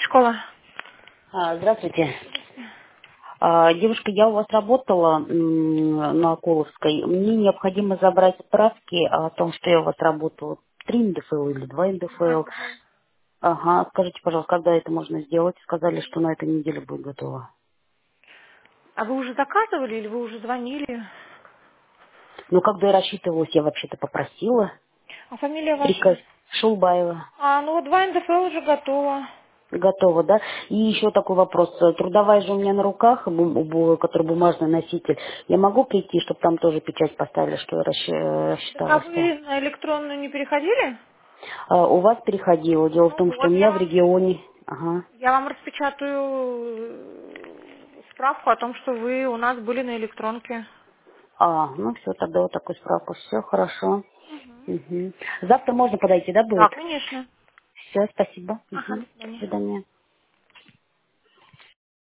школа. Здравствуйте. Девушка, я у вас работала на Коловской. Мне необходимо забрать справки о том, что я у вас работала. 3 НДФЛ или 2 НДФЛ. Ага, скажите, пожалуйста, когда это можно сделать? Сказали, что на этой неделе будет готово. А вы уже заказывали или вы уже звонили? Ну, когда я рассчитывалась, я вообще-то попросила. А фамилия Приказ ваша? Шулбаева. Ну вот 2 НДФЛ уже готово. Готово, да? И еще такой вопрос. Трудовая же у меня на руках, который бумажный носитель. Я могу прийти, чтобы там тоже печать поставили, что я Так а рассчиталась-то? вы на электронную не переходили? У вас переходило. Дело в Ну том, что у вот, меня в регионе... Ага. я вам распечатаю справку о том, что вы у нас были на электронке. Ну все, тогда вот такую справку. Все хорошо. Мгм. Завтра можно подойти, да, Да, будет? конечно. Все, спасибо. Ага, Мгм. до До свидания. свидания.